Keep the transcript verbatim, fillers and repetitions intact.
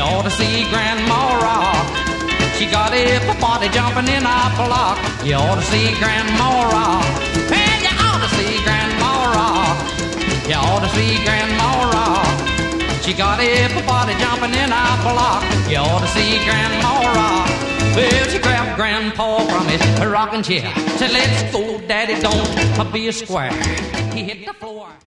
ought to see Grandma rock. She got everybody jumping in our block. You ought to see Grandma rock. And you ought to see Grandma rock. You ought to see Grandma rock. She got everybody jumping in our block. You ought to see Grandma rock. Well, she grabbed Grandpa from his rocking chair. Said, let's go, Daddy, don't be a square. He hit the floor.